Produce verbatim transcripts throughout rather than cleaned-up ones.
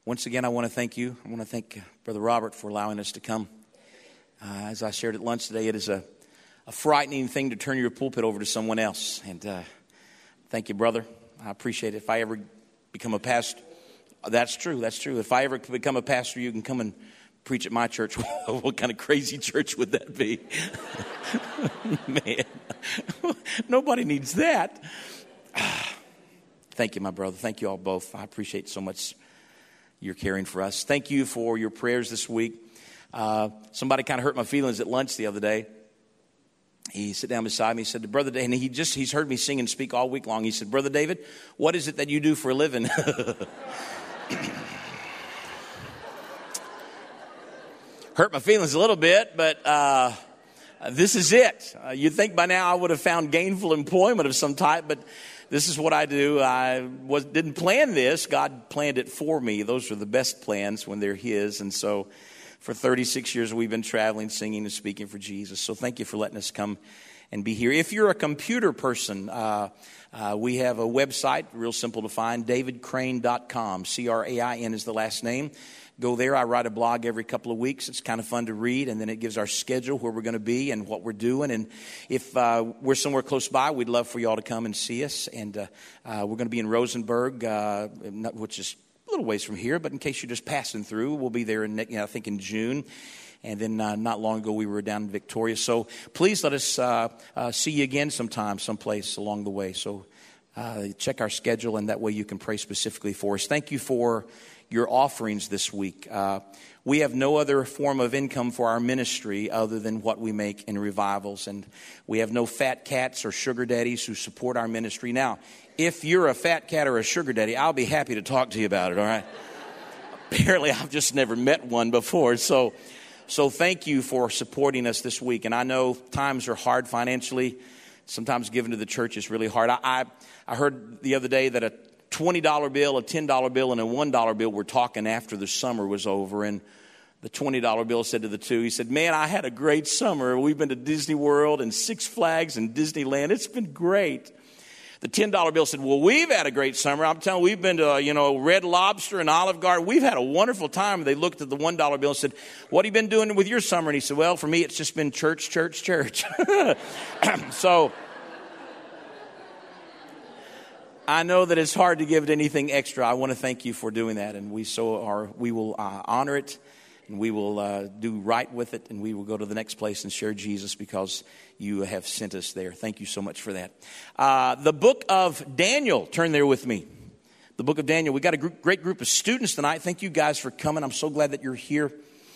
Once again, I want to thank you. I want to thank Brother Robert for allowing us to come. Uh, as I shared at lunch today, it is a, a frightening thing to turn your pulpit over to someone else. And uh, thank you, brother. I appreciate it. If I ever become a pastor, that's true, that's true. If I ever become a pastor, you can come and preach at my church. What kind of crazy church would that be? Man, nobody needs that. Thank you, my brother. Thank you all both. I appreciate so much you're caring for us. Thank you for your prayers this week. Uh, somebody kind of hurt my feelings at lunch the other day. He sat down beside me. He said, "Brother David," and he just, he's heard me sing and speak all week long. He said, "Brother David, what is it that you do for a living?" Hurt my feelings a little bit, but uh, this is it. Uh, you'd think by now I would have found gainful employment of some type, but this is what I do. I was, didn't plan this. God planned it for me. Those are the best plans when they're His. And so for thirty-six years, we've been traveling, singing, and speaking for Jesus. So thank you for letting us come and be here. If you're a computer person, uh, uh, we have a website, real simple to find, david crane dot com. C R A I N is the last name. Go there. I write a blog every couple of weeks. It's kind of fun to read, and then it gives our schedule, where we're going to be and what we're doing. And if uh, we're somewhere close by, we'd love for you all to come and see us. And uh, uh, we're going to be in Rosenberg, uh, which is a little ways from here, but in case you're just passing through, we'll be there in, you know, I think in June. And then uh, not long ago, we were down in Victoria. So please let us uh, uh, see you again sometime, someplace along the way. So uh, check our schedule, and that way you can pray specifically for us. Thank you for your offerings this week. Uh, we have no other form of income for our ministry other than what we make in revivals. And we have no fat cats or sugar daddies who support our ministry. Now, if you're a fat cat or a sugar daddy, I'll be happy to talk to you about it, all right? Apparently, I've just never met one before. So, so thank you for supporting us this week. And I know times are hard financially. Sometimes giving to the church is really hard. I, I, I heard the other day that a twenty dollar bill, a ten dollar bill, and a one dollar bill were talking after the summer was over. And the twenty dollar bill said to the two, he said, "Man, I had a great summer. We've been to Disney World and Six Flags and Disneyland. It's been great." The ten dollar bill said, "Well, we've had a great summer. I'm telling you, we've been to, you know, Red Lobster and Olive Garden. We've had a wonderful time." And they looked at the one dollar bill and said, "What have you been doing with your summer?" And he said, "Well, for me, it's just been church, church, church." So I know that it's hard to give it anything extra. I want to thank you for doing that, and we so are. We will uh, honor it, and we will uh, do right with it, and we will go to the next place and share Jesus because you have sent us there. Thank you so much for that. Uh, the book of Daniel. Turn there with me. The book of Daniel. We got a group, great group of students tonight. Thank you guys for coming. I'm so glad that you're here.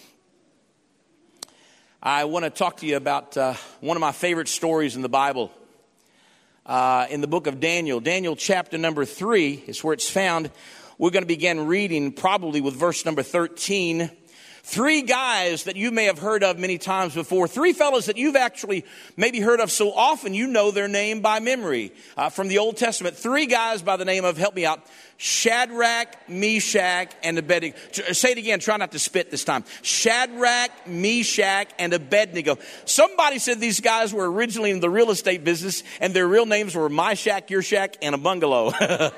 I want to talk to you about uh, one of my favorite stories in the Bible. Uh, in the book of Daniel. Daniel chapter number three is where it's found. We're going to begin reading probably with verse number thirteen. Three guys that you may have heard of many times before. Three fellows that you've actually maybe heard of so often you know their name by memory. Uh, from the Old Testament. Three guys by the name of, help me out, Shadrach, Meshach, and Abednego. Say it again. Try not to spit this time. Shadrach, Meshach, and Abednego. Somebody said these guys were originally in the real estate business, and their real names were My Shack, Your Shack, and a bungalow.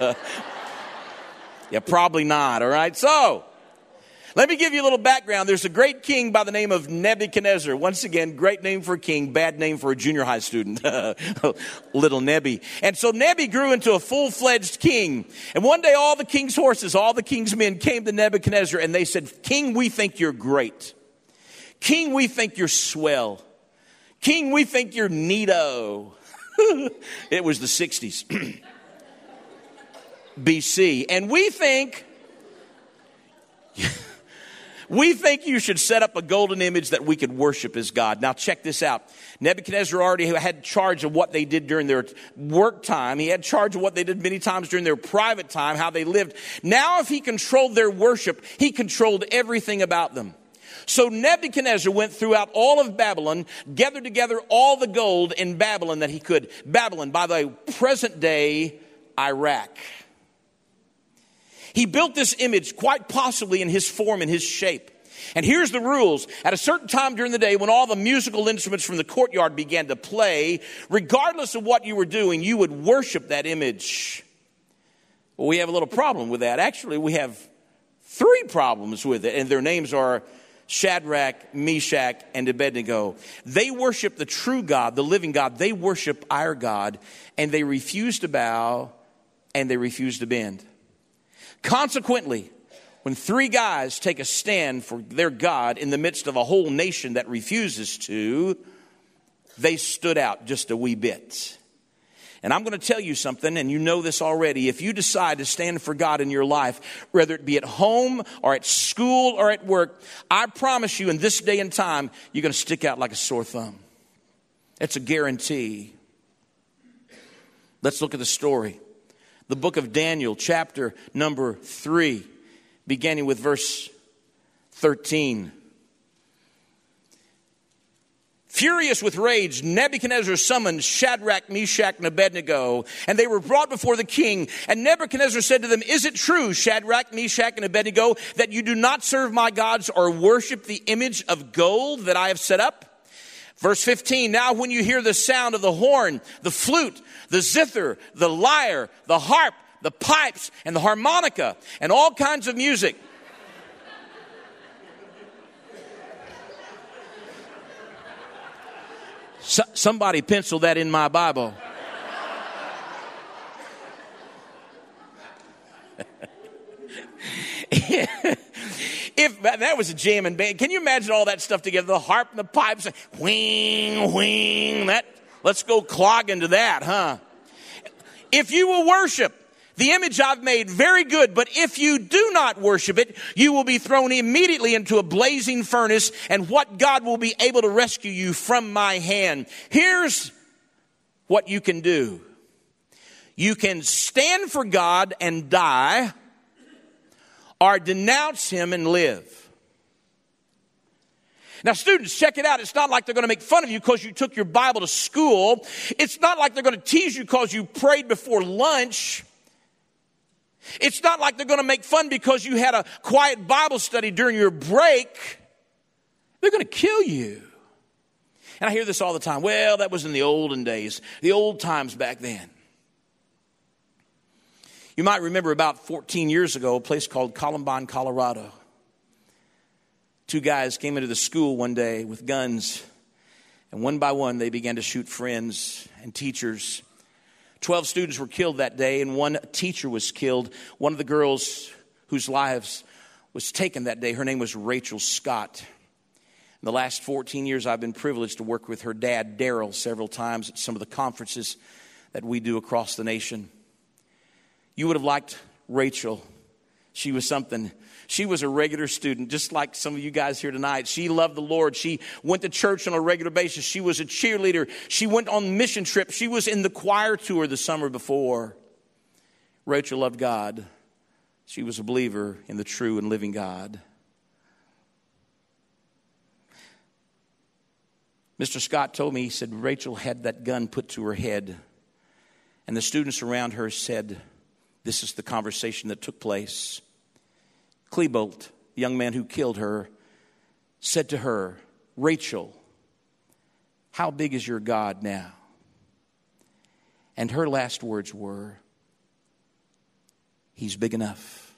Yeah, probably not. All right. So let me give you a little background. There's a great king by the name of Nebuchadnezzar. Once again, great name for a king, bad name for a junior high student. Little Nebi. And so Nebi grew into a full-fledged king. And one day all the king's horses, all the king's men came to Nebuchadnezzar and they said, "King, we think you're great. King, we think you're swell. King, we think you're neato." It was the sixties. B C. And we think... We think you should set up a golden image that we could worship as God. Now check this out. Nebuchadnezzar already had charge of what they did during their work time. He had charge of what they did many times during their private time, how they lived. Now if he controlled their worship, he controlled everything about them. So Nebuchadnezzar went throughout all of Babylon, gathered together all the gold in Babylon that he could. Babylon, by the way, present day Iraq. He built this image quite possibly in his form and his shape. And here's the rules. At a certain time during the day when all the musical instruments from the courtyard began to play, regardless of what you were doing, you would worship that image. Well, we have a little problem with that. Actually, we have three problems with it, and their names are Shadrach, Meshach, and Abednego. They worship the true God, the living God. They worship our God, and they refuse to bow, and they refuse to bend. Consequently, when three guys take a stand for their God in the midst of a whole nation that refuses to, they stood out just a wee bit. And I'm going to tell you something, and you know this already. If you decide to stand for God in your life, whether it be at home or at school or at work, I promise you in this day and time, you're going to stick out like a sore thumb. It's a guarantee. Let's look at the story. The book of Daniel, chapter number three, beginning with verse thirteen. Furious with rage, Nebuchadnezzar summoned Shadrach, Meshach, and Abednego, and they were brought before the king. And Nebuchadnezzar said to them, "Is it true, Shadrach, Meshach, and Abednego, that you do not serve my gods or worship the image of gold that I have set up?" Verse fifteen, "Now when you hear the sound of the horn, the flute, the zither, the lyre, the harp, the pipes, and the harmonica, and all kinds of music." So, somebody pencil that in my Bible. If that was a jamming band, can you imagine all that stuff together? The harp and the pipes, wing, wing. That, let's go clogging to that, huh? If you will worship the image I've made, very good. But if you do not worship it, you will be thrown immediately into a blazing furnace, and what God will be able to rescue you from my hand. Here's what you can do. You can stand for God and die, or denounce him and live. Now, students, check it out. It's not like they're going to make fun of you because you took your Bible to school. It's not like they're going to tease you because you prayed before lunch. It's not like they're going to make fun because you had a quiet Bible study during your break. They're going to kill you. And I hear this all the time. Well, that was in the olden days, the old times back then. You might remember about fourteen years ago, a place called Columbine, Colorado. Two guys came into the school one day with guns, and one by one they began to shoot friends and teachers. Twelve students were killed that day, and one teacher was killed. One of the girls whose lives was taken that day, her name was Rachel Scott. In the last fourteen years, I've been privileged to work with her dad, Daryl, several times at some of the conferences that we do across the nation. You would have liked Rachel. She was something. She was a regular student, just like some of you guys here tonight. She loved the Lord. She went to church on a regular basis. She was a cheerleader. She went on mission trips. She was in the choir tour the summer before. Rachel loved God. She was a believer in the true and living God. Mister Scott told me, he said, Rachel had that gun put to her head. And the students around her said, this is the conversation that took place. Klebold, the young man who killed her, said to her, Rachel, how big is your God now? And her last words were, he's big enough.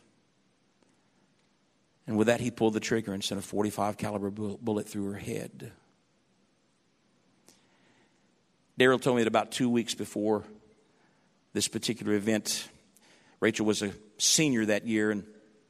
And with that, he pulled the trigger and sent a forty-five caliber bullet through her head. Daryl told me that about two weeks before this particular event, Rachel was a senior that year, and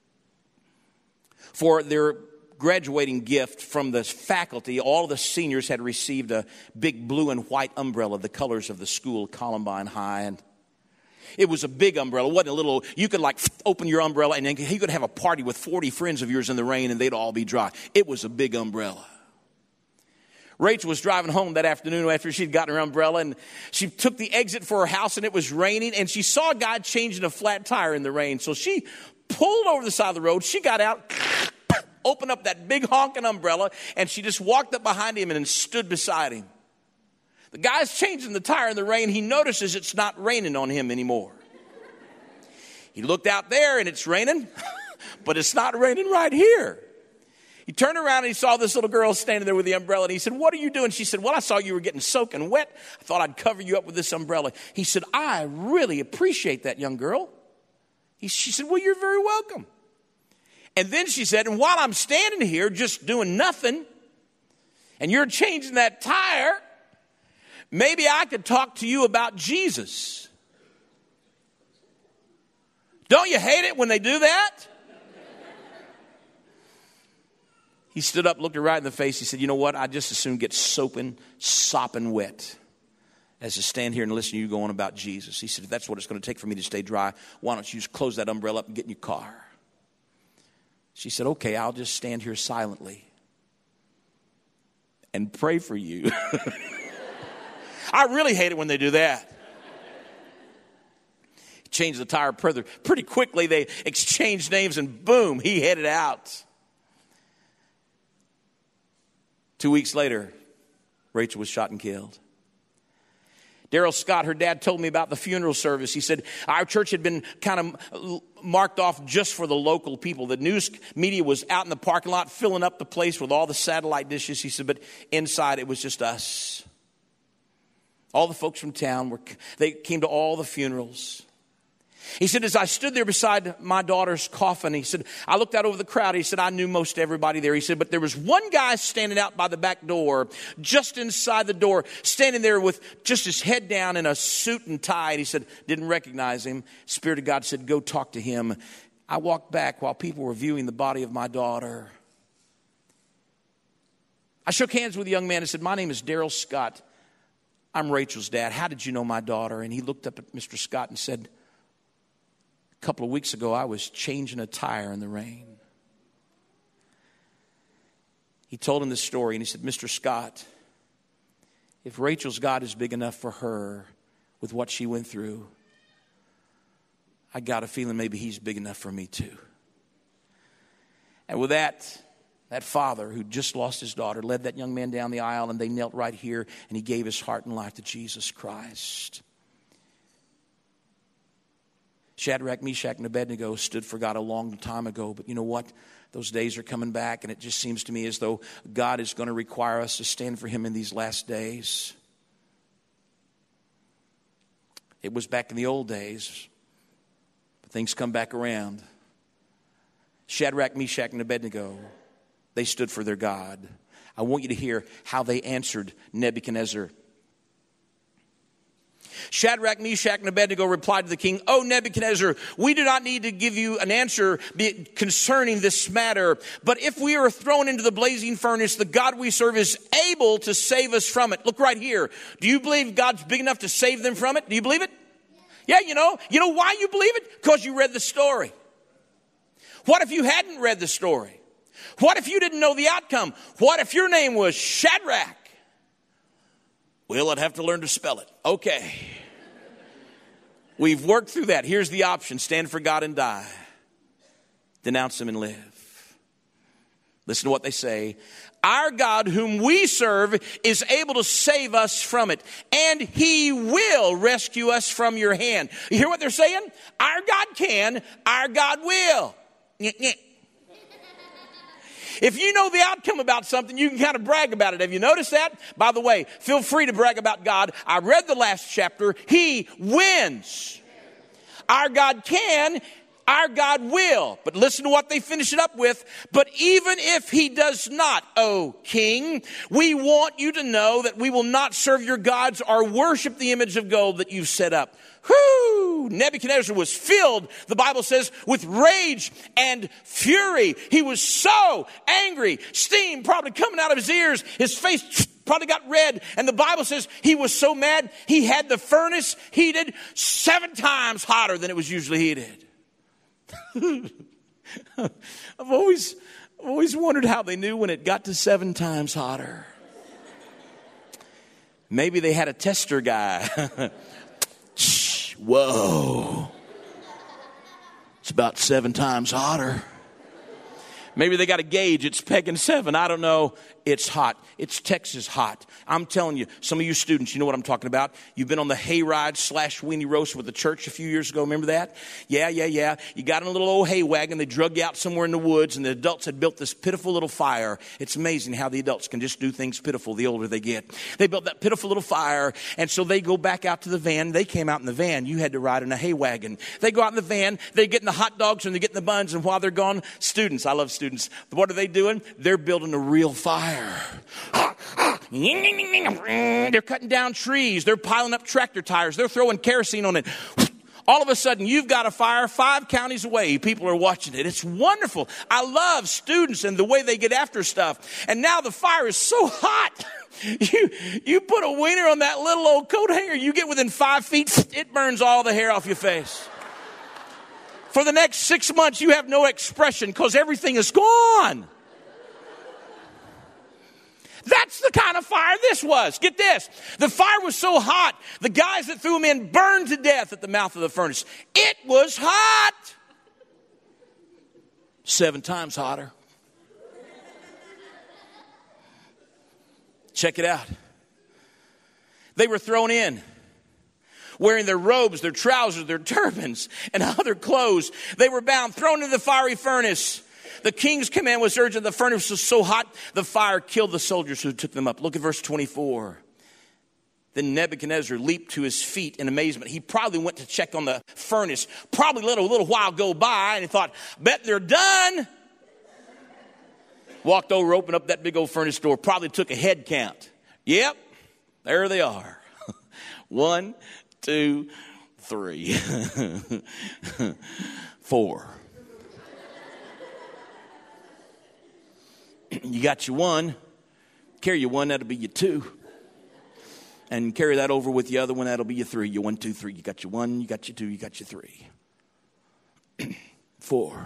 for their graduating gift from the faculty, all of the seniors had received a big blue and white umbrella, the colors of the school, Columbine High. And it was a big umbrella. It wasn't a little, you could like open your umbrella and then you could have a party with forty friends of yours in the rain and they'd all be dry. It was a big umbrella. Rachel was driving home that afternoon after she'd gotten her umbrella, and she took the exit for her house, and it was raining, and she saw a guy changing a flat tire in the rain. So she pulled over the side of the road. She got out, opened up that big honking umbrella, and she just walked up behind him and then stood beside him. The guy's changing the tire in the rain. He notices it's not raining on him anymore. He looked out there, and it's raining, but it's not raining right here. He turned around and he saw this little girl standing there with the umbrella. And he said, what are you doing? She said, well, I saw you were getting soaking wet. I thought I'd cover you up with this umbrella. He said, I really appreciate that, young girl. He, she said, well, you're very welcome. And then she said, and while I'm standing here just doing nothing, and you're changing that tire, maybe I could talk to you about Jesus. Don't you hate it when they do that? He stood up, looked her right in the face. He said, you know what? I just as soon get soaping, sopping wet as to stand here and listen to you go on about Jesus. He said, if that's what it's going to take for me to stay dry, why don't you just close that umbrella up and get in your car? She said, okay, I'll just stand here silently and pray for you. I really hate it when they do that. He changed the tire pretty, pretty quickly. They exchanged names and boom, he headed out. Two weeks later, Rachel was shot and killed. Daryl Scott, her dad, told me about the funeral service. He said, our church had been kind of marked off just for the local people. The news media was out in the parking lot filling up the place with all the satellite dishes. He said, but inside it was just us. All the folks from town, were they came to all the funerals. He said, as I stood there beside my daughter's coffin, he said, I looked out over the crowd. He said, I knew most everybody there. He said, but there was one guy standing out by the back door, just inside the door, standing there with just his head down in a suit and tie. And he said, didn't recognize him. Spirit of God said, go talk to him. I walked back while people were viewing the body of my daughter. I shook hands with the young man and said, my name is Daryl Scott. I'm Rachel's dad. How did you know my daughter? And he looked up at Mister Scott and said, a couple of weeks ago, I was changing a tire in the rain. He told him this story, and he said, Mister Scott, if Rachel's God is big enough for her with what she went through, I got a feeling maybe he's big enough for me too. And with that, that father who just lost his daughter led that young man down the aisle, and they knelt right here, and he gave his heart and life to Jesus Christ. Shadrach, Meshach, and Abednego stood for God a long time ago. But you know what? Those days are coming back, and it just seems to me as though God is going to require us to stand for him in these last days. It was back in the old days, but things come back around. Shadrach, Meshach, and Abednego, they stood for their God. I want you to hear how they answered Nebuchadnezzar. Shadrach, Meshach, and Abednego replied to the king, O Nebuchadnezzar, we do not need to give you an answer concerning this matter. But if we are thrown into the blazing furnace, the God we serve is able to save us from it. Look right here. Do you believe God's big enough to save them from it? Do you believe it? Yeah, you know. You know why you believe it? Because you read the story. What if you hadn't read the story? What if you didn't know the outcome? What if your name was Shadrach? Well, I'd have to learn to spell it. Okay. We've worked through that. Here's the option. Stand for God and die. Denounce him and live. Listen to what they say. Our God whom we serve is able to save us from it, and he will rescue us from your hand. You hear what they're saying? Our God can, our God will. If you know the outcome about something, you can kind of brag about it. Have you noticed that? By the way, feel free to brag about God. I read the last chapter. He wins. Our God can, our God will. But listen to what they finish it up with. But even if he does not, O king, we want you to know that we will not serve your gods or worship the image of gold that you've set up. Whoo! Nebuchadnezzar was filled, the Bible says, with rage and fury. He was so angry. Steam probably coming out of his ears. His face probably got red. And the Bible says he was so mad, he had the furnace heated seven times hotter than it was usually heated. I've always, I've always wondered how they knew when it got to seven times hotter. Maybe they had a tester guy. Whoa. It's about seven times hotter. Maybe they got a gauge. It's pegging seven. I don't know. it's hot. It's Texas hot. I'm telling you, some of you students, you know what I'm talking about. You've been on the hayride slash weenie roast with the church a few years ago. Remember that? Yeah, yeah, yeah. You got in a little old hay wagon. They drug you out somewhere in the woods, and the adults had built this pitiful little fire. It's amazing how the adults can just do things pitiful the older they get. They built that pitiful little fire, and so they go back out to the van. They came out in the van. You had to ride in a hay wagon. They go out in the van. They get in the hot dogs, and they get in the buns, and while they're gone, students, I love students. What are they doing? They're building a real fire. They're cutting down trees. They're piling up tractor tires. They're throwing kerosene on it. All of a sudden, you've got a fire five counties away. People are watching it. It's wonderful. I love students and the way they get after stuff. And now the fire is so hot. You, you put a wiener on that little old coat hanger, you get within five feet, it burns all the hair off your face. For the next six months, you have no expression because everything is gone. That's the kind of fire this was. Get this. The fire was so hot, the guys that threw them in burned to death at the mouth of the furnace. It was hot. Seven times hotter. Check it out. They were thrown in, wearing their robes, their trousers, their turbans, and other clothes. They were bound, thrown into the fiery furnace. The king's command was urgent. The furnace was so hot, the fire killed the soldiers who took them up. Look at verse twenty-four. Then Nebuchadnezzar leaped to his feet in amazement. He probably went to check on the furnace, probably let a little while go by, and he thought, bet they're done. Walked over, opened up that big old furnace door, probably took a head count. Yep, there they are. One, two, three, four. You got your one, carry your one, that'll be your two. And carry that over with the other one, that'll be your three. Your one, two, three. You got your one, you got your two, you got your three. Four.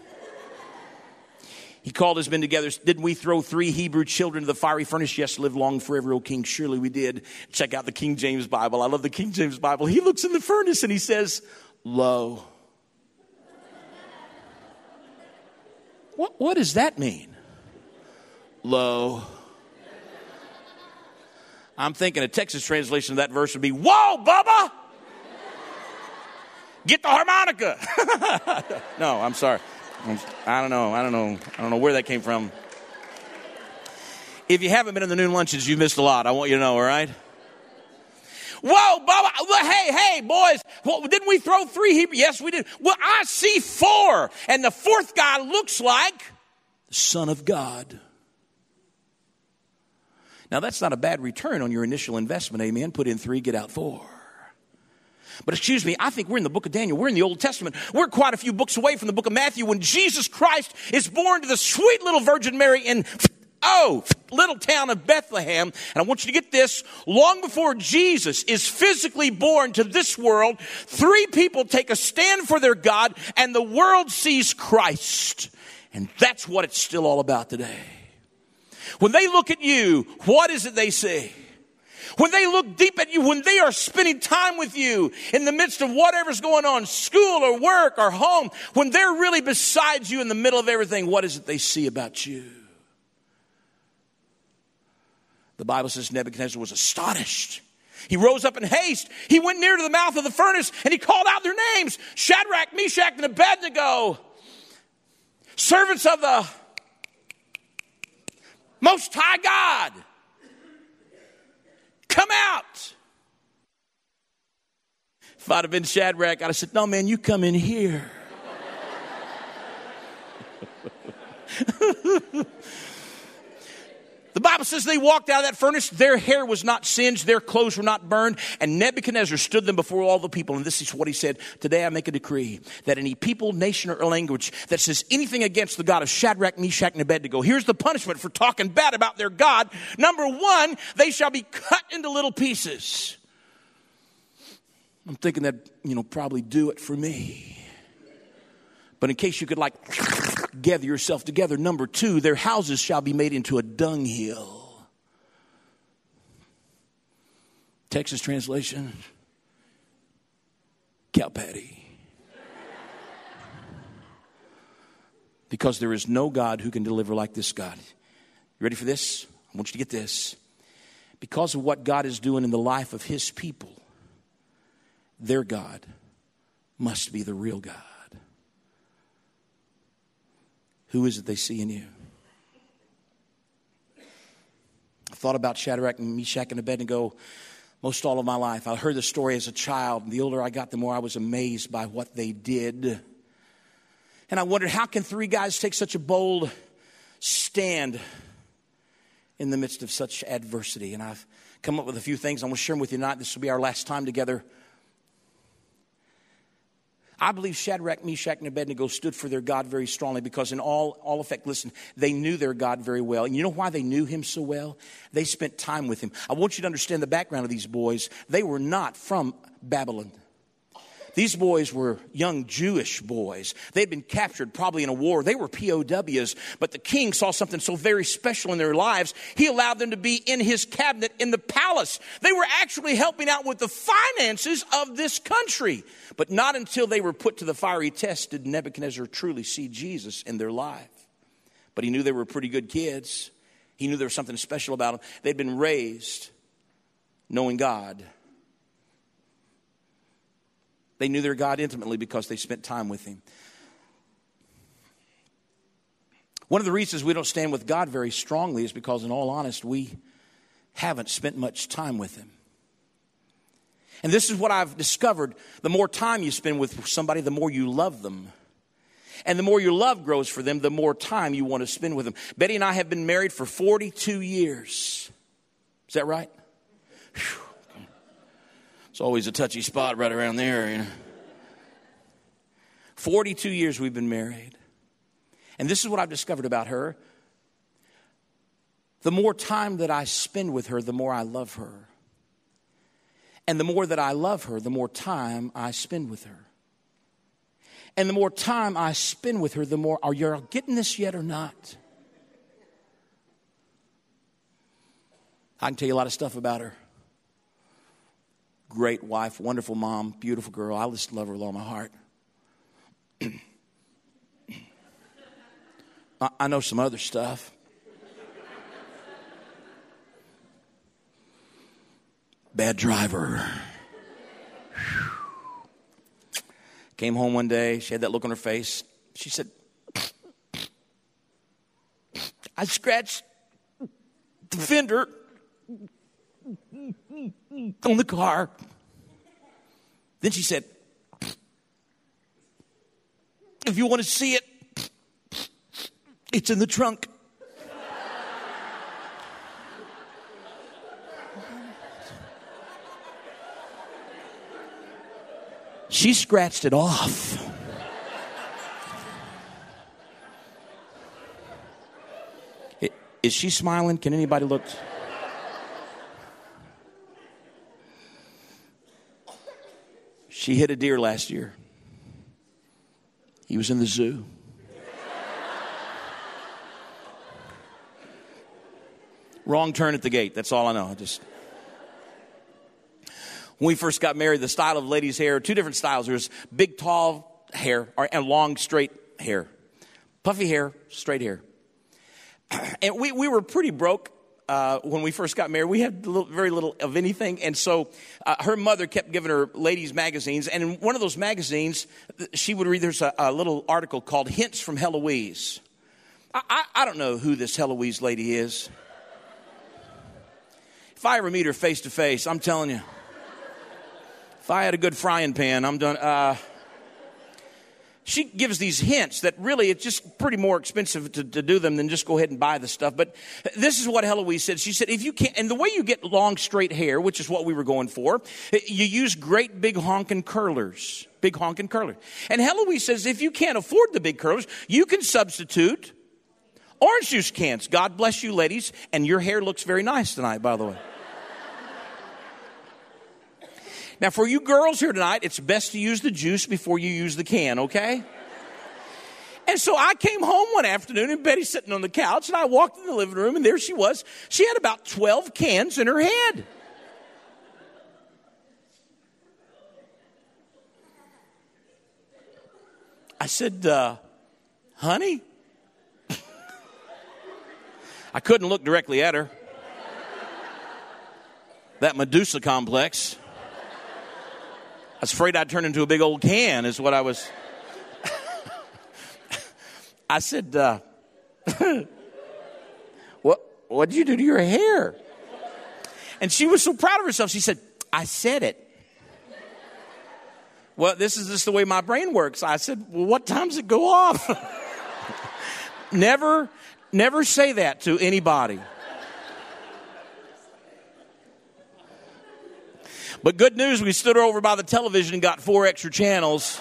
He called his men together. Didn't we throw three Hebrew children into the fiery furnace? Yes, live long forever, O king. Surely we did. Check out the King James Bible. I love the King James Bible. He looks in the furnace and he says, lo. What, what does that mean? Lo. I'm thinking a Texas translation of that verse would be, whoa, Bubba! Get the harmonica. No, I'm sorry. I don't know. I don't know. I don't know where that came from. If you haven't been in the noon lunches, you've missed a lot. I want you to know, all right? Whoa, Bubba. Hey, hey, boys. Well, didn't we throw three Hebrew? Yes, we did. Well, I see four. And the fourth guy looks like the Son of God. Now, that's not a bad return on your initial investment, amen? Put in three, get out four. But excuse me, I think we're in the book of Daniel. We're in the Old Testament. We're quite a few books away from the book of Matthew when Jesus Christ is born to the sweet little Virgin Mary in, oh, little town of Bethlehem. And I want you to get this. Long before Jesus is physically born to this world, three people take a stand for their God, and the world sees Christ. And that's what it's still all about today. When they look at you, what is it they see? When they look deep at you, when they are spending time with you in the midst of whatever's going on, school or work or home, when they're really beside you in the middle of everything, what is it they see about you? The Bible says Nebuchadnezzar was astonished. He rose up in haste. He went near to the mouth of the furnace and he called out their names. Shadrach, Meshach, and Abednego. Servants of the Most High God. Come out. If I'd have been Shadrach, I'd have said, no, man, you come in here. The Bible says they walked out of that furnace. Their hair was not singed. Their clothes were not burned. And Nebuchadnezzar stood them before all the people. And this is what he said. Today I make a decree that any people, nation, or language that says anything against the God of Shadrach, Meshach, and Abednego, here's the punishment for talking bad about their God. Number one, they shall be cut into little pieces. I'm thinking that, you know, probably do it for me. But in case you could like gather yourself together, number two, their houses shall be made into a dunghill. Texas translation, cow patty. Because there is no God who can deliver like this God. You ready for this? I want you to get this. Because of what God is doing in the life of his people, their God must be the real God. Who is it they see in you? I thought about Shadrach and Meshach and Abednego most all of my life. I heard the story as a child. And the older I got, the more I was amazed by what they did. And I wondered, how can three guys take such a bold stand in the midst of such adversity? And I've come up with a few things. I want to share them with you tonight. This will be our last time together. I believe Shadrach, Meshach, and Abednego stood for their God very strongly because in all, all effect, listen, they knew their God very well. And you know why they knew him so well? They spent time with him. I want you to understand the background of these boys. They were not from Babylon. These boys were young Jewish boys. They'd been captured probably in a war. They were P O Ws, but the king saw something so very special in their lives, he allowed them to be in his cabinet in the palace. They were actually helping out with the finances of this country. But not until they were put to the fiery test did Nebuchadnezzar truly see Jesus in their life. But he knew they were pretty good kids. He knew there was something special about them. They'd been raised knowing God. They knew their God intimately because they spent time with him. One of the reasons we don't stand with God very strongly is because, in all honesty, we haven't spent much time with him. And this is what I've discovered. The more time you spend with somebody, the more you love them. And the more your love grows for them, the more time you want to spend with them. Betty and I have been married for forty-two years. Is that right? Whew. It's always a touchy spot right around there, you know. forty-two years we've been married. And this is what I've discovered about her. The more time that I spend with her, the more I love her. And the more that I love her, the more time I spend with her. And the more time I spend with her, the more, are you getting this yet or not? I can tell you a lot of stuff about her. Great wife, wonderful mom, beautiful girl. I just love her with all my heart. I, I know some other stuff. Bad driver. Came home one day. She had that look on her face. She said, I scratched the fender on the car. Then she said, if you want to see it, it's in the trunk. She scratched it off. Is she smiling? Can anybody look? She hit a deer last year. He was in the zoo. Wrong turn at the gate. That's all I know. I just... When we first got married, the style of ladies' hair, two different styles. There was big, tall hair and long, straight hair. Puffy hair, straight hair. And we, we were pretty broke uh, when we first got married. We had little, very little of anything. And so uh, her mother kept giving her ladies' magazines. And in one of those magazines, she would read, there's a, a little article called Hints from Heloise. I, I, I don't know who this Heloise lady is. If I ever meet her face to face, I'm telling you. If I had a good frying pan, I'm done. Uh, she gives these hints that really it's just pretty more expensive to, to do them than just go ahead and buy the stuff. But this is what Heloise said. She said, if you can't, and the way you get long, straight hair, which is what we were going for, you use great big honking curlers. Big honking curlers. And Heloise says, if you can't afford the big curlers, you can substitute orange juice cans. God bless you, ladies. And your hair looks very nice tonight, by the way. Now, for you girls here tonight, it's best to use the juice before you use the can, okay? And so I came home one afternoon, and Betty's sitting on the couch, and I walked in the living room, and there she was. She had about twelve cans in her head. I said, uh, honey? I couldn't look directly at her. that Medusa complex. I was afraid I'd turn into a big old can is what I was. I said, uh, what, what did you do to your hair? And she was so proud of herself. She said, I said it. Well, this is just the way my brain works. I said, well, what time does it go off? never, never say that to anybody. But good news, we stood over by the television and got four extra channels.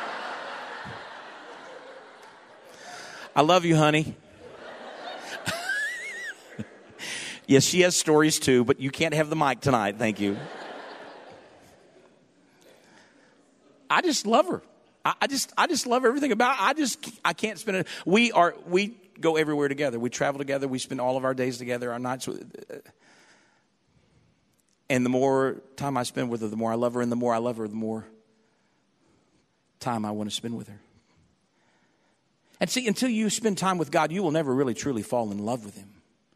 I love you, honey. Yes, she has stories too, but you can't have the mic tonight. Thank you. I just love her. I, I just, I just love everything about her. I just, I can't spend it. We are, we go everywhere together. We travel together. We spend all of our days together, our nights. And the more time I spend with her, the more I love her. And the more I love her, the more time I want to spend with her. And see, until you spend time with God, you will never really truly fall in love with Him.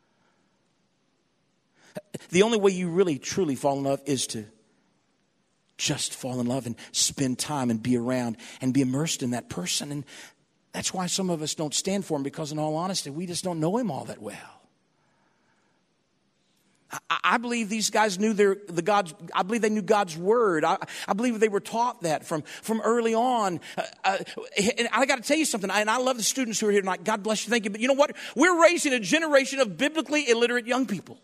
The only way you really truly fall in love is to just fall in love and spend time and be around and be immersed in that person. And that's why some of us don't stand for Him, because in all honesty, we just don't know Him all that well. I, I believe these guys knew their the God's. I believe they knew God's word. I, I believe they were taught that from, from early on. Uh, uh, and I got to tell you something. I, and I love the students who are here tonight. God bless you. Thank you. But you know what? We're raising a generation of biblically illiterate young people.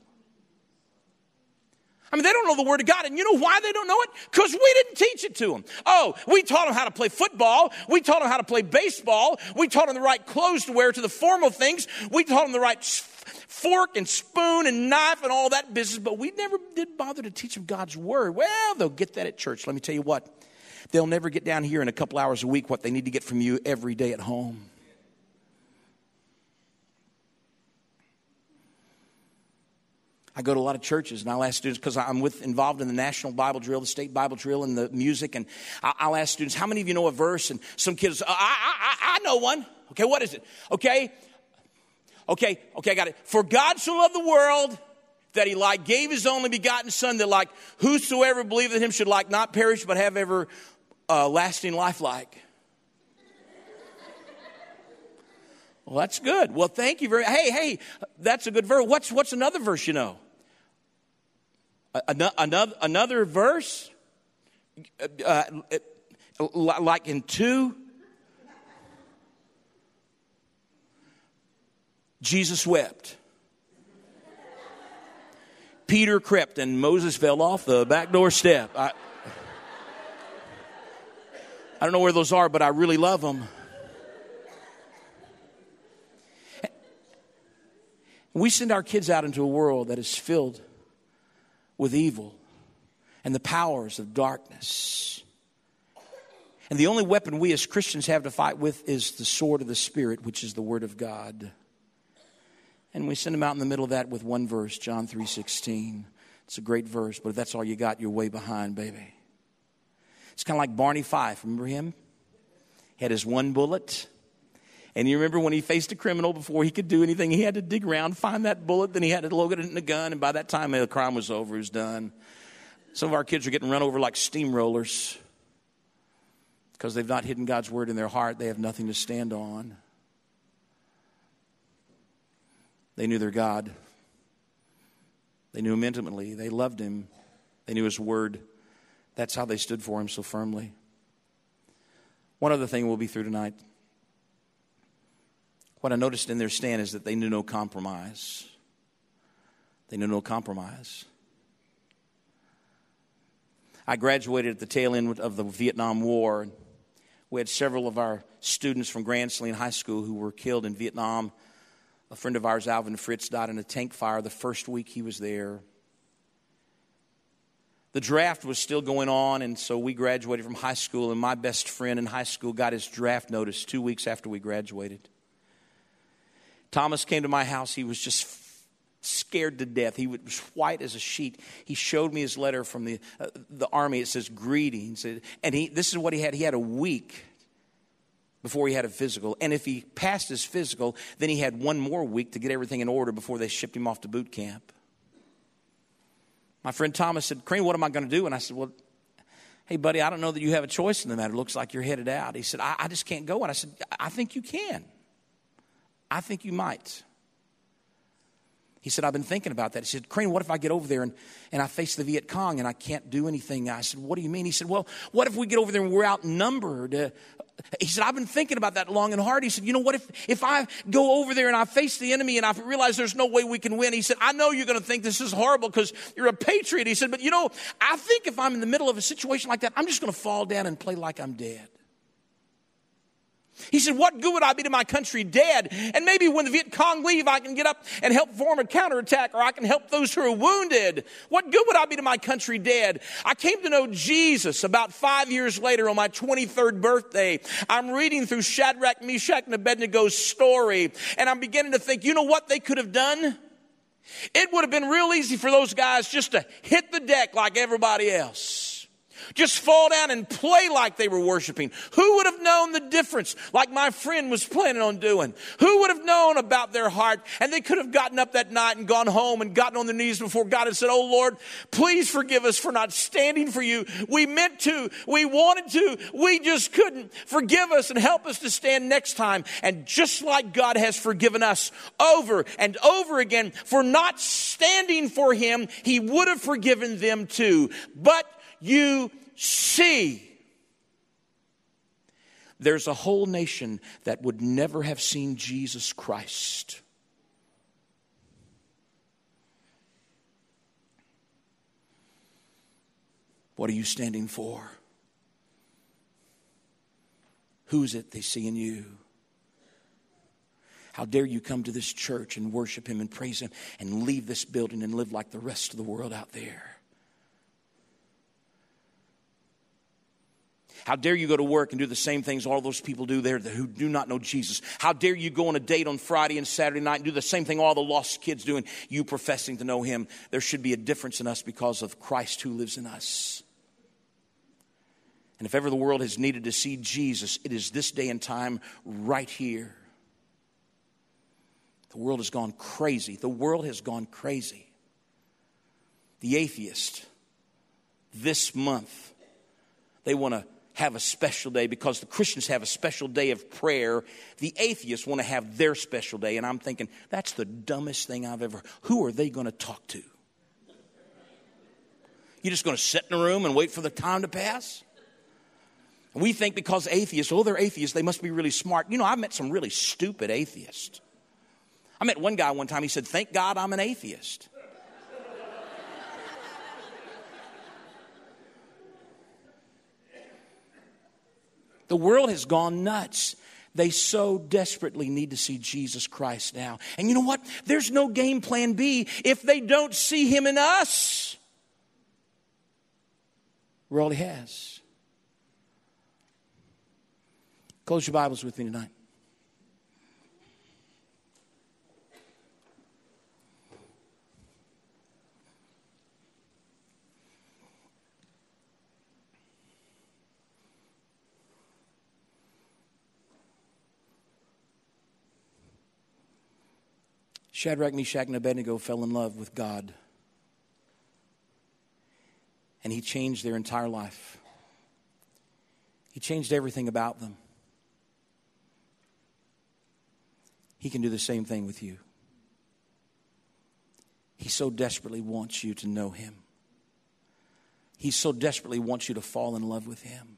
I mean, they don't know the Word of God. And you know why they don't know it? Because we didn't teach it to them. Oh, we taught them how to play football. We taught them how to play baseball. We taught them the right clothes to wear to the formal things. We taught them the right fork and spoon and knife and all that business. But we never did bother to teach them God's Word. Well, they'll get that at church. Let me tell you what. They'll never get down here in a couple hours a week what they need to get from you every day at home. I go to a lot of churches, and I'll ask students, because I'm with involved in the National Bible Drill, the State Bible Drill, and the music, and I'll ask students, how many of you know a verse? And some kids, I, I, I, I know one. Okay, what is it? Okay, okay, okay, I got it. For God so loved the world that He like gave His only begotten Son, that like whosoever believeth in Him should like not perish, but have ever uh, lasting life like. Well, that's good. Well, thank you very. Hey, hey, that's a good verse. What's what's another verse you know? Another another verse, uh, like in two. Jesus wept. Peter crept, and Moses fell off the back door step. I, I don't know where those are, but I really love them. We send our kids out into a world that is filled with evil and the powers of darkness. And the only weapon we as Christians have to fight with is the sword of the Spirit, which is the Word of God. And we send them out in the middle of that with one verse, John three sixteen. It's a great verse, but if that's all you got, you're way behind, baby. It's kind of like Barney Fife. Remember him? He had his one bullet. And you remember when he faced a criminal, before he could do anything, he had to dig around, find that bullet, then he had to load it in the gun, and by that time the crime was over, it was done. Some of our kids are getting run over like steamrollers because they've not hidden God's word in their heart. They have nothing to stand on. They knew their God. They knew Him intimately. They loved Him. They knew His word. That's how they stood for Him so firmly. One other thing we'll be through tonight. What I noticed in their stand is that they knew no compromise. They knew no compromise. I graduated at the tail end of the Vietnam War. We had several of our students from Grand Saline High School who were killed in Vietnam. A friend of ours, Alvin Fritz, died in a tank fire the first week he was there. The draft was still going on, and so we graduated from high school, and my best friend in high school got his draft notice two weeks after we graduated. Thomas came to my house. He was just scared to death. He was white as a sheet. He showed me his letter from the uh, the army. It says, greetings. And he, this is what he had. He had a week before he had a physical. And if he passed his physical, then he had one more week to get everything in order before they shipped him off to boot camp. My friend Thomas said, Crane, what am I going to do? And I said, well, hey, buddy, I don't know that you have a choice in the matter. It looks like you're headed out. He said, I, I just can't go. And I said, I think you can. I think you might. He said, I've been thinking about that. He said, Crane, what if I get over there and, and I face the Viet Cong and I can't do anything? I said, what do you mean? He said, well, what if we get over there and we're outnumbered? Uh, he said, I've been thinking about that long and hard. He said, you know what, if, if I go over there and I face the enemy and I realize there's no way we can win. He said, I know you're going to think this is horrible because you're a patriot. He said, but you know, I think if I'm in the middle of a situation like that, I'm just going to fall down and play like I'm dead. He said, what good would I be to my country dead? And maybe when the Viet Cong leave, I can get up and help form a counterattack, or I can help those who are wounded. What good would I be to my country dead? I came to know Jesus about five years later on my twenty-third birthday. I'm reading through Shadrach, Meshach, and Abednego's story, and I'm beginning to think, you know what they could have done? It would have been real easy for those guys just to hit the deck like everybody else. Just fall down and play like they were worshiping. Who would have known the difference like my friend was planning on doing? Who would have known about their heart? And they could have gotten up that night and gone home and gotten on their knees before God and said, oh Lord, please forgive us for not standing for you. We meant to. We wanted to. We just couldn't. Forgive us and help us to stand next time. And just like God has forgiven us over and over again for not standing for him, he would have forgiven them too. But you see, there's a whole nation that would never have seen Jesus Christ. What are you standing for? Who's it they see in you? How dare you come to this church and worship him and praise him and leave this building and live like the rest of the world out there? How dare you go to work and do the same things all those people do there who do not know Jesus? How dare you go on a date on Friday and Saturday night and do the same thing all the lost kids do and you professing to know him? There should be a difference in us because of Christ who lives in us. And if ever the world has needed to see Jesus, it is this day and time right here. The world has gone crazy. The world has gone crazy. The atheist, this month, they want to have a special day because the Christians have a special day of prayer. The atheists want to have their special day. And I'm thinking, that's the dumbest thing I've ever. Who are they going to talk to? You're just going to sit in a room and wait for the time to pass? We think because atheists, oh, they're atheists, they must be really smart. You know, I've met some really stupid atheists. I met one guy one time, he said, thank God I'm an atheist. The world has gone nuts. They so desperately need to see Jesus Christ now. And you know what? There's no game plan B if they don't see him in us. The world has. Close your Bibles with me tonight. Shadrach, Meshach, and Abednego fell in love with God. And he changed their entire life. He changed everything about them. He can do the same thing with you. He so desperately wants you to know him. He so desperately wants you to fall in love with him.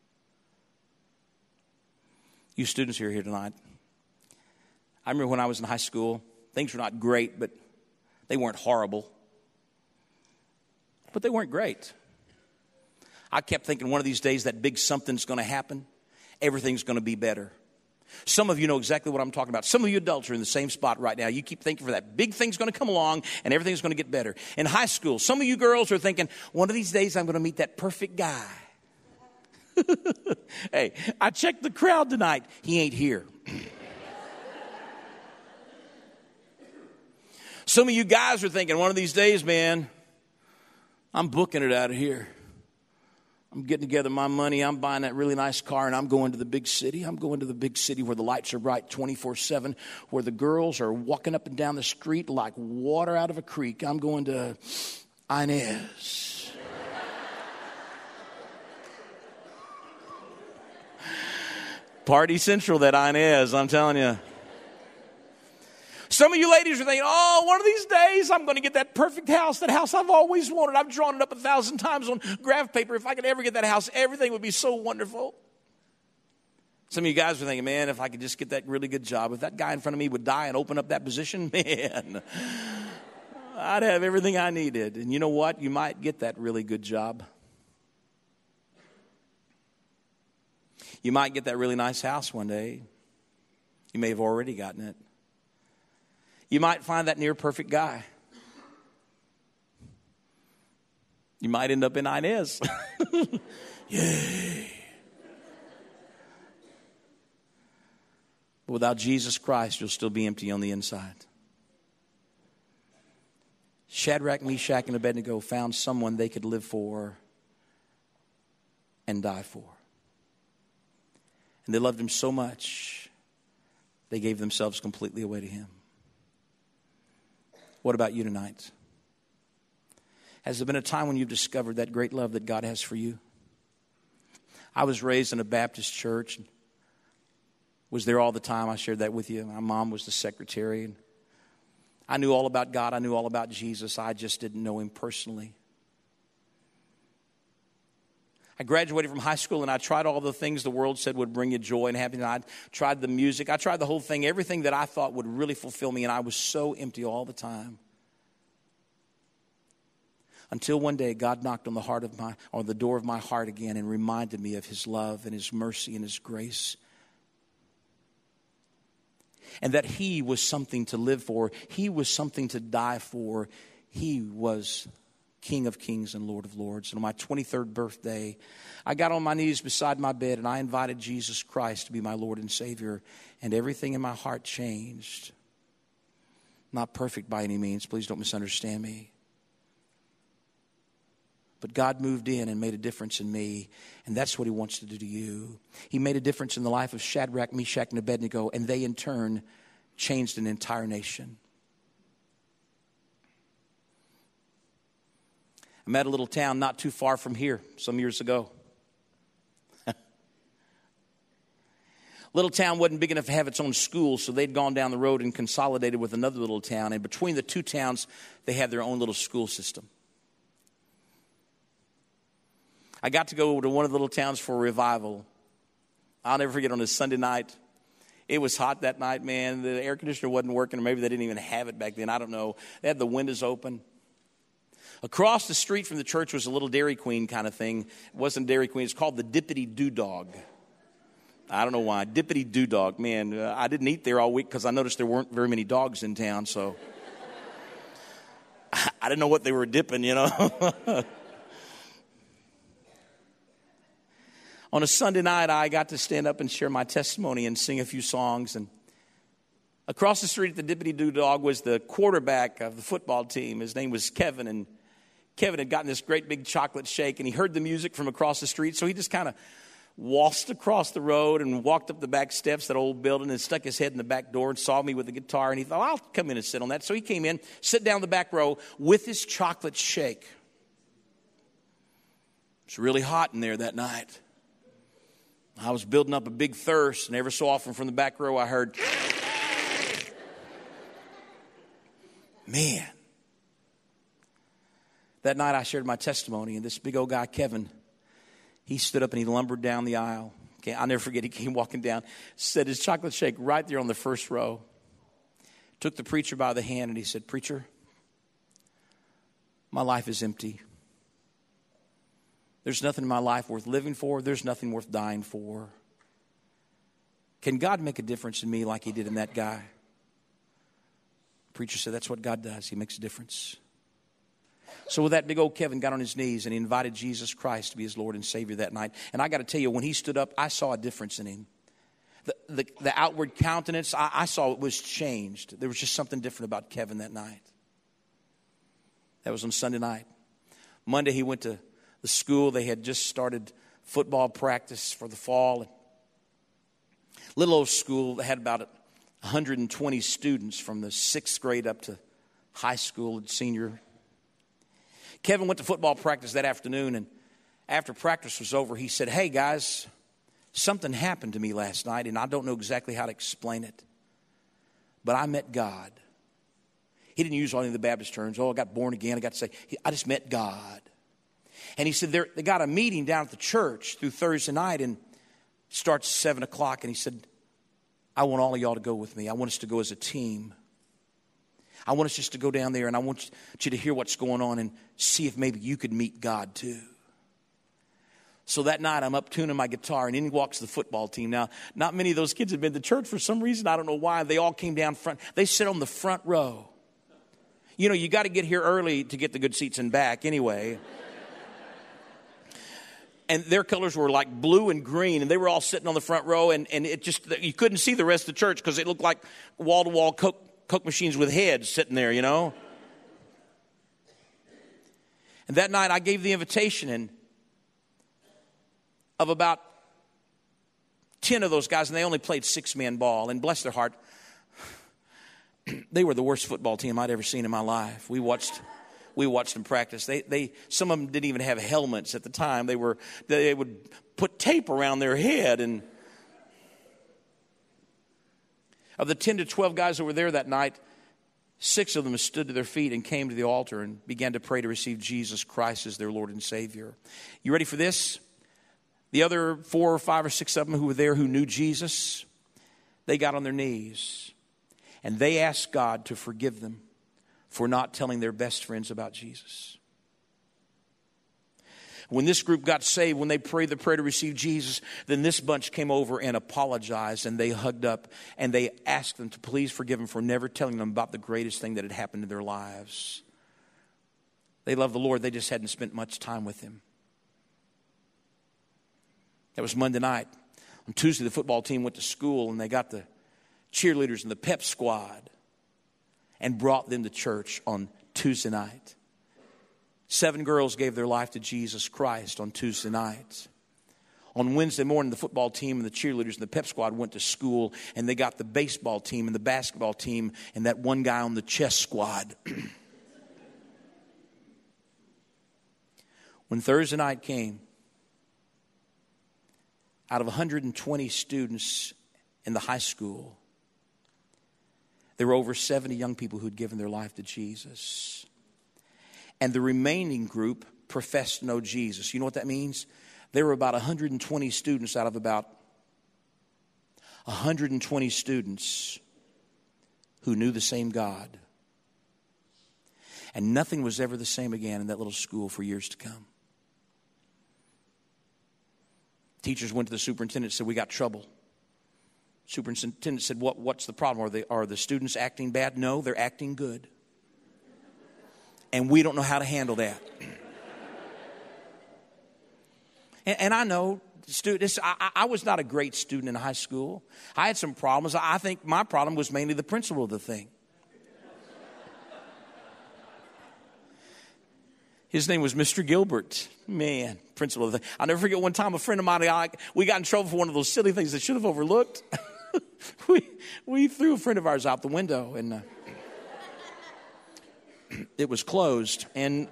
You students who are here tonight, I remember when I was in high school, things were not great, but they weren't horrible. But they weren't great. I kept thinking one of these days that big something's going to happen. Everything's going to be better. Some of you know exactly what I'm talking about. Some of you adults are in the same spot right now. You keep thinking for that big thing's going to come along and everything's going to get better. In high school, some of you girls are thinking, one of these days I'm going to meet that perfect guy. Hey, I checked the crowd tonight. He ain't here. Some of you guys are thinking, one of these days, man, I'm booking it out of here. I'm getting together my money. I'm buying that really nice car, and I'm going to the big city. I'm going to the big city where the lights are bright twenty-four seven, where the girls are walking up and down the street like water out of a creek. I'm going to Inez. Party Central, that Inez, I'm telling you. Some of you ladies are thinking, oh, one of these days I'm going to get that perfect house, that house I've always wanted. I've drawn it up a thousand times on graph paper. If I could ever get that house, everything would be so wonderful. Some of you guys are thinking, man, if I could just get that really good job, if that guy in front of me would die and open up that position, man, I'd have everything I needed. And you know what? You might get that really good job. You might get that really nice house one day. You may have already gotten it. You might find that near perfect guy. You might end up in Inez. Yay. But without Jesus Christ, you'll still be empty on the inside. Shadrach, Meshach, and Abednego found someone they could live for and die for. And they loved him so much, they gave themselves completely away to him. What about you tonight? Has there been a time when you've discovered that great love that God has for you? I was raised in a Baptist church. Was there all the time. I shared that with you. My mom was the secretary. And I knew all about God. I knew all about Jesus. I just didn't know him personally. I graduated from high school and I tried all the things the world said would bring you joy and happiness. I tried the music. I tried the whole thing, everything that I thought would really fulfill me, and I was so empty all the time. Until one day God knocked on the heart of my, or the door of my heart again and reminded me of his love and his mercy and his grace. And that he was something to live for. He was something to die for. He was King of Kings and Lord of Lords. And on my twenty-third birthday, I got on my knees beside my bed and I invited Jesus Christ to be my Lord and Savior. And everything in my heart changed. Not perfect by any means. Please don't misunderstand me. But God moved in and made a difference in me. And that's what he wants to do to you. He made a difference in the life of Shadrach, Meshach, and Abednego. And they in turn changed an entire nation. I met a little town not too far from here some years ago. Little town wasn't big enough to have its own school, so they'd gone down the road and consolidated with another little town. And between the two towns, they had their own little school system. I got to go to one of the little towns for a revival. I'll never forget, on a Sunday night. It was hot that night, man. The air conditioner wasn't working, or maybe they didn't even have it back then. I don't know. They had the windows open. Across the street from the church was a little Dairy Queen kind of thing. It wasn't Dairy Queen. It's called the Dippity Doo Dog. I don't know why. Dippity Doo Dog. Man, uh, I didn't eat there all week because I noticed there weren't very many dogs in town. So I didn't know what they were dipping, you know. On a Sunday night, I got to stand up and share my testimony and sing a few songs. And across the street at the Dippity Doo Dog was the quarterback of the football team. His name was Kevin. And Kevin had gotten this great big chocolate shake, and he heard the music from across the street. So he just kind of waltzed across the road and walked up the back steps, that old building, and stuck his head in the back door and saw me with the guitar. And he thought, I'll come in and sit on that. So he came in, sit down the back row with his chocolate shake. It was really hot in there that night. I was building up a big thirst, and every so often from the back row I heard, man. That night I shared my testimony, and this big old guy, Kevin, he stood up and he lumbered down the aisle. Okay, I'll never forget, he came walking down, set his chocolate shake right there on the first row, took the preacher by the hand, and he said, "Preacher, my life is empty. There's nothing in my life worth living for. There's nothing worth dying for. Can God make a difference in me like he did in that guy?" The preacher said, "That's what God does. He makes a difference." So with that, big old Kevin got on his knees and he invited Jesus Christ to be his Lord and Savior that night. And I got to tell you, when he stood up, I saw a difference in him. The, the, the outward countenance, I, I saw it was changed. There was just something different about Kevin that night. That was on Sunday night. Monday, he went to the school. They had just started football practice for the fall. Little old school, they had about one hundred twenty students from the sixth grade up to high school and senior. Kevin went to football practice that afternoon, and after practice was over, he said, hey, guys, something happened to me last night, and I don't know exactly how to explain it, but I met God. He didn't use any of the Baptist terms. Oh, I got born again. I got to say, I just met God. And he said they got a meeting down at the church through Thursday night, and it starts at seven o'clock, and he said, I want all of y'all to go with me. I want us to go as a team. I want us just to go down there, and I want you to hear what's going on and see if maybe you could meet God too. So that night, I'm up tuning my guitar, and in walks the football team. Now, not many of those kids had been to church for some reason. I don't know why. They all came down front. They sit on the front row. You know, you got to get here early to get the good seats in back anyway. And their colors were like blue and green, and they were all sitting on the front row, and, and it just, you couldn't see the rest of the church because it looked like wall-to-wall Coke, Coke machines with heads sitting there, you know. And that night, I gave the invitation, and of about ten of those guys, and they only played six-man ball, and bless their heart, they were the worst football team I'd ever seen in my life. We watched... We watched them practice. They, they, some of them didn't even have helmets at the time. They were, they would put tape around their head. And of the ten to twelve guys that were there that night, six of them stood to their feet and came to the altar and began to pray to receive Jesus Christ as their Lord and Savior. You ready for this? The other four or five or six of them who were there who knew Jesus, they got on their knees and they asked God to forgive them for not telling their best friends about Jesus. When this group got saved, when they prayed the prayer to receive Jesus, then this bunch came over and apologized, and they hugged up, and they asked them to please forgive them for never telling them about the greatest thing that had happened in their lives. They loved the Lord. They just hadn't spent much time with Him. That was Monday night. On Tuesday, the football team went to school, and they got the cheerleaders and the pep squad and brought them to church on Tuesday night. Seven girls gave their life to Jesus Christ on Tuesday night. On Wednesday morning, the football team and the cheerleaders and the pep squad went to school, and they got the baseball team and the basketball team and that one guy on the chess squad. When Thursday night came, out of one hundred twenty students in the high school, there were over seventy young people who'd given their life to Jesus. And the remaining group professed to know Jesus. You know what that means? There were about one hundred twenty students out of about one hundred twenty students who knew the same God. And nothing was ever the same again in that little school for years to come. Teachers went to the superintendent and said, we got trouble. Superintendent said, what, what's the problem? Are, they, are the students acting bad? No, they're acting good. And we don't know how to handle that. and, and I know, students, I, I was not a great student in high school. I had some problems. I think my problem was mainly the principle of the thing. His name was Mister Gilbert. Man, principle of the thing. I'll never forget one time a friend of mine, I, we got in trouble for one of those silly things that should have overlooked. we we threw a friend of ours out the window, and uh, it was closed, and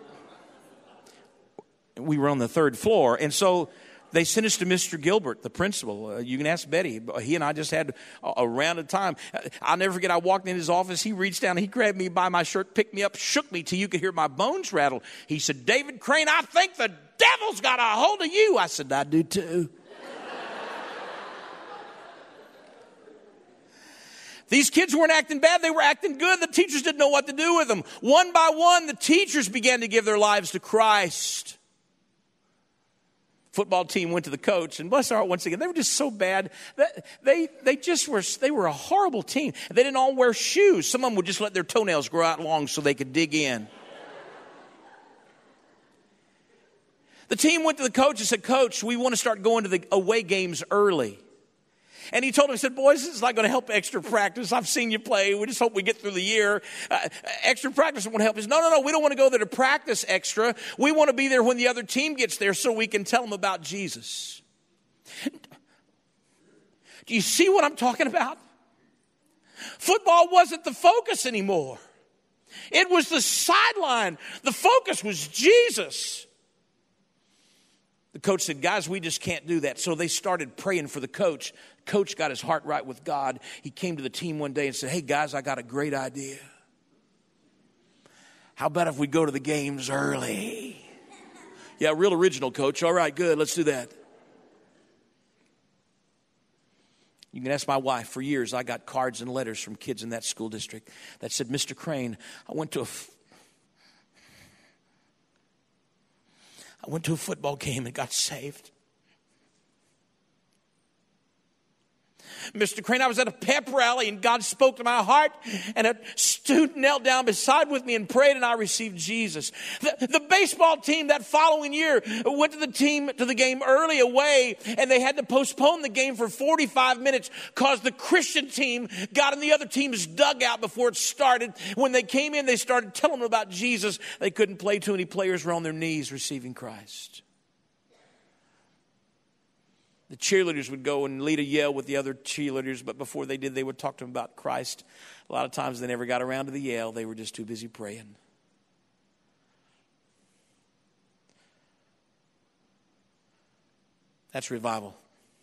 we were on the third floor, and so they sent us to Mister Gilbert, the principal. Uh, you can ask Betty. He and I just had a, a round of time. I'll never forget, I walked in his office. He reached down, he grabbed me by my shirt, picked me up, shook me till you could hear my bones rattle. He said, David Crane, I think the devil's got a hold of you. I said, I do too. These kids weren't acting bad. They were acting good. The teachers didn't know what to do with them. One by one, the teachers began to give their lives to Christ. Football team went to the coach, and bless our heart once again, they were just so bad. They, they just were, they were a horrible team. They didn't all wear shoes. Some of them would just let their toenails grow out long so they could dig in. The team went to the coach and said, Coach, we want to start going to the away games early. And he told them, he said, boys, this is not going to help extra practice. I've seen you play. We just hope we get through the year. Uh, extra practice won't help us. No, no, no. We don't want to go there to practice extra. We want to be there when the other team gets there so we can tell them about Jesus. Do you see what I'm talking about? Football wasn't the focus anymore. It was the sideline. The focus was Jesus. The coach said, guys, we just can't do that. So they started praying for the coach. Coach got his heart right with God. He came to the team one day and said, hey, guys, I got a great idea. How about if we go to the games early? Yeah, real original, coach. All right, good. Let's do that. You can ask my wife. For years, I got cards and letters from kids in that school district that said, Mister Crane, I went to a, f- I went to a football game and got saved. Mister Crane, I was at a pep rally and God spoke to my heart, and a student knelt down beside with me and prayed, and I received Jesus. The, the baseball team that following year went to the team to the game early away, and they had to postpone the game for forty-five minutes because the Christian team got in the other team's dugout before it started. When they came in, they started telling them about Jesus. They couldn't play. Too many players were on their knees receiving Christ. The cheerleaders would go and lead a yell with the other cheerleaders, but before they did, they would talk to them about Christ. A lot of times they never got around to the yell. They were just too busy praying. That's revival.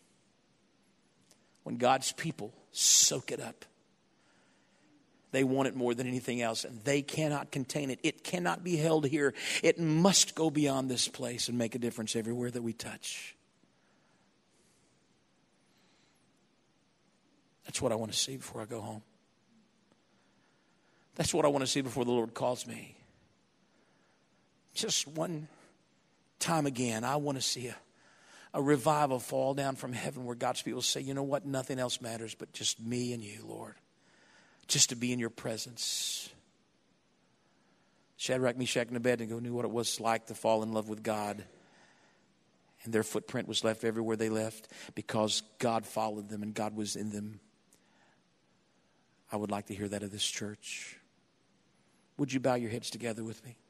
When God's people soak it up. They want it more than anything else, and they cannot contain it. It cannot be held here. It must go beyond this place and make a difference everywhere that we touch. That's what I want to see before I go home. That's what I want to see before the Lord calls me. Just one time again, I want to see a, a revival fall down from heaven where God's people say, you know what, nothing else matters but just me and you, Lord. Just to be in your presence. Shadrach, Meshach, and Abednego knew what it was like to fall in love with God. And their footprint was left everywhere they left because God followed them and God was in them. I would like to hear that of this church. Would you bow your heads together with me?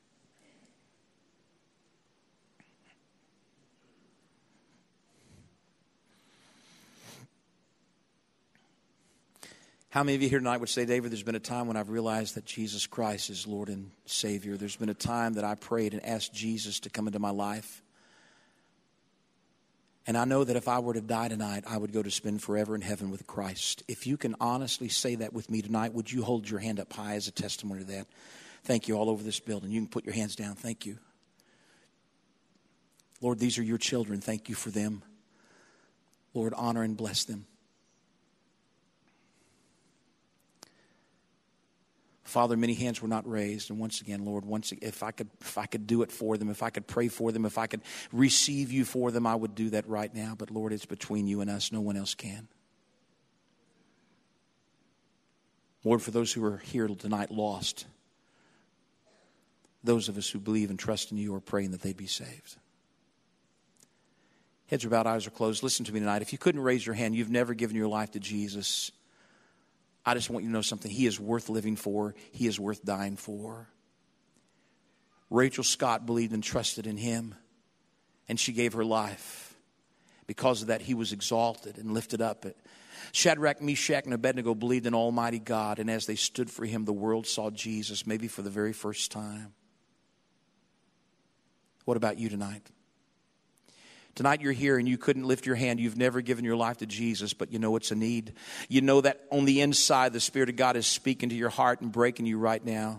How many of you here tonight would say, David, there's been a time when I've realized that Jesus Christ is Lord and Savior. There's been a time that I prayed and asked Jesus to come into my life. And I know that if I were to die tonight, I would go to spend forever in heaven with Christ. If you can honestly say that with me tonight, would you hold your hand up high as a testimony to that? Thank you all over this building. You can put your hands down. Thank you. Lord, these are your children. Thank you for them. Lord, honor and bless them. Father, many hands were not raised. And once again, Lord, once if I could if I could do it for them, if I could pray for them, if I could receive you for them, I would do that right now. But Lord, it's between you and us. No one else can. Lord, for those who are here tonight lost, those of us who believe and trust in you are praying that they be saved. Heads are bowed, eyes are closed. Listen to me tonight. If you couldn't raise your hand, you've never given your life to Jesus. I just want you to know something. He is worth living for. He is worth dying for. Rachel Scott believed and trusted in him, and she gave her life. Because of that, he was exalted and lifted up. Shadrach, Meshach, and Abednego believed in Almighty God, and as they stood for him, the world saw Jesus, maybe for the very first time. What about you tonight? Tonight you're here and you couldn't lift your hand. You've never given your life to Jesus, but you know it's a need. You know that on the inside the Spirit of God is speaking to your heart and breaking you right now.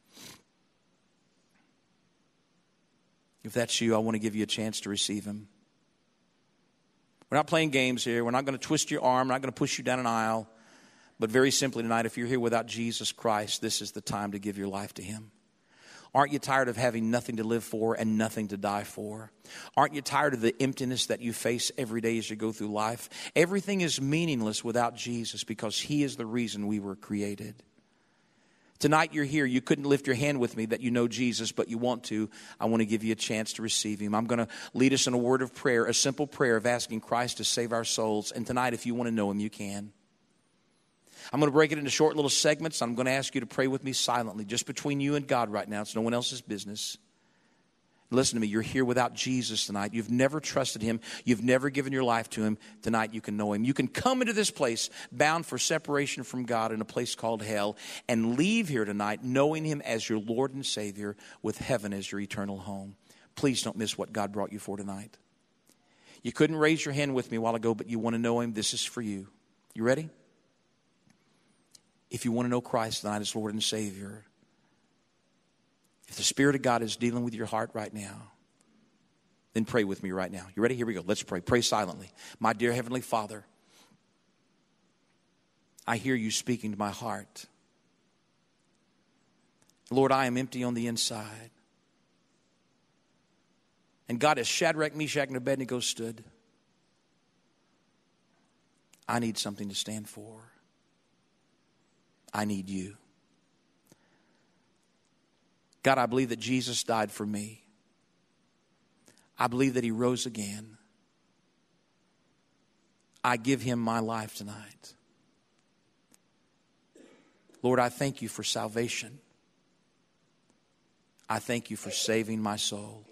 If that's you, I want to give you a chance to receive him. We're not playing games here. We're not going to twist your arm. We're not going to push you down an aisle. But very simply tonight, if you're here without Jesus Christ, this is the time to give your life to him. Aren't you tired of having nothing to live for and nothing to die for? Aren't you tired of the emptiness that you face every day as you go through life? Everything is meaningless without Jesus because he is the reason we were created. Tonight you're here. You couldn't lift your hand with me that you know Jesus, but you want to. I want to give you a chance to receive him. I'm going to lead us in a word of prayer, a simple prayer of asking Christ to save our souls. And tonight, if you want to know him, you can. I'm going to break it into short little segments. I'm going to ask you to pray with me silently, just between you and God right now. It's no one else's business. Listen to me, you're here without Jesus tonight. You've never trusted him. You've never given your life to him. Tonight you can know him. You can come into this place bound for separation from God in a place called hell and leave here tonight knowing him as your Lord and Savior with heaven as your eternal home. Please don't miss what God brought you for tonight. You couldn't raise your hand with me a while ago, but you want to know him. This is for you. You ready? If you want to know Christ tonight as Lord and Savior, if the Spirit of God is dealing with your heart right now, then pray with me right now. You ready? Here we go. Let's pray. Pray silently. My dear Heavenly Father, I hear you speaking to my heart. Lord, I am empty on the inside. And God, as Shadrach, Meshach, and Abednego stood, I need something to stand for. I need you. God, I believe that Jesus died for me. I believe that he rose again. I give him my life tonight. Lord, I thank you for salvation. I thank you for saving my soul.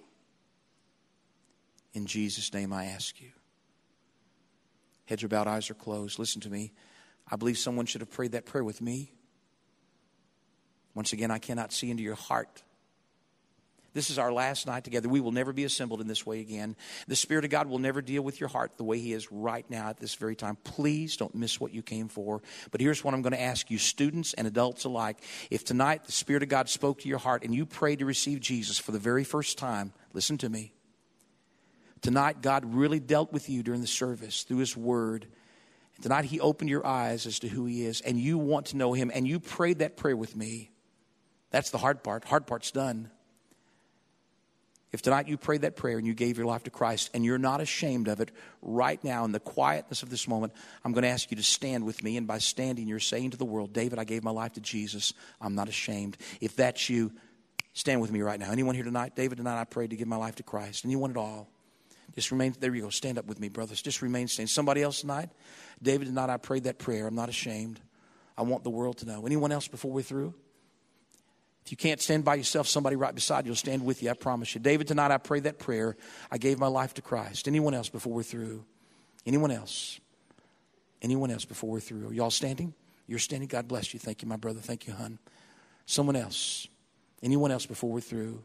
In Jesus' name I ask you. Heads are bowed, eyes are closed. Listen to me. I believe someone should have prayed that prayer with me. Once again, I cannot see into your heart. This is our last night together. We will never be assembled in this way again. The Spirit of God will never deal with your heart the way he is right now at this very time. Please don't miss what you came for. But here's what I'm going to ask you, students and adults alike. If tonight the Spirit of God spoke to your heart and you prayed to receive Jesus for the very first time, listen to me. Tonight, God really dealt with you during the service through his word. And tonight, he opened your eyes as to who he is, and you want to know him, and you prayed that prayer with me. That's the hard part. Hard part's done. If tonight you prayed that prayer and you gave your life to Christ, and you're not ashamed of it, right now in the quietness of this moment, I'm going to ask you to stand with me. And by standing, you're saying to the world, David, I gave my life to Jesus. I'm not ashamed. If that's you, stand with me right now. Anyone here tonight? David, tonight I prayed to give my life to Christ. Anyone at all? Just remain, there you go, stand up with me, brothers. Just remain standing. Somebody else tonight? David, tonight I prayed that prayer. I'm not ashamed. I want the world to know. Anyone else before we're through? If you can't stand by yourself, somebody right beside you will stand with you, I promise you. David, tonight I prayed that prayer. I gave my life to Christ. Anyone else before we're through? Anyone else? Anyone else before we're through? Are y'all standing? You're standing? God bless you. Thank you, my brother. Thank you, hon. Someone else? Anyone else before we're through?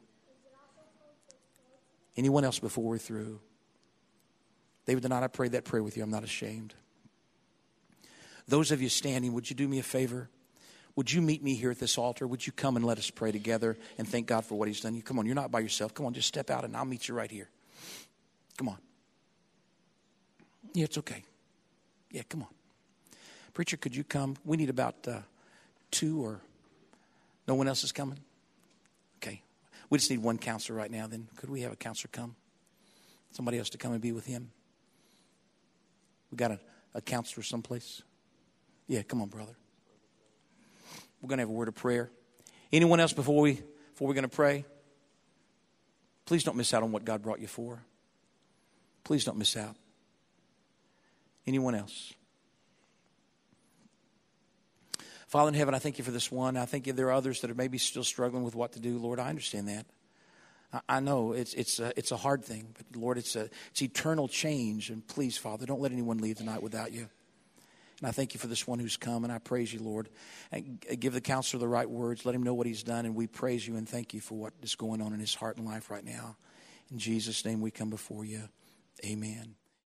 Anyone else before we're through? David, tonight I prayed that prayer with you. I'm not ashamed. Those of you standing, would you do me a favor? Would you meet me here at this altar? Would you come and let us pray together and thank God for what he's done? You come on, you're not by yourself. Come on, just step out and I'll meet you right here. Come on. Yeah, it's okay. Yeah, come on. Preacher, could you come? We need about uh, two or no one else is coming? Okay. We just need one counselor right now. Then could we have a counselor come? Somebody else to come and be with him? We got a, a counselor someplace? Yeah, come on, brother. We're going to have a word of prayer. Anyone else before we before we're going to pray? Please don't miss out on what God brought you for. Please don't miss out. Anyone else? Father in heaven, I thank you for this one. I think there are others that are maybe still struggling with what to do. Lord, I understand that. I know it's it's a, it's a hard thing, but Lord, it's a it's eternal change. And please, Father, don't let anyone leave tonight without you. And I thank you for this one who's come, and I praise you, Lord. And give the counselor the right words. Let him know what he's done, and we praise you and thank you for what is going on in his heart and life right now. In Jesus' name we come before you. Amen.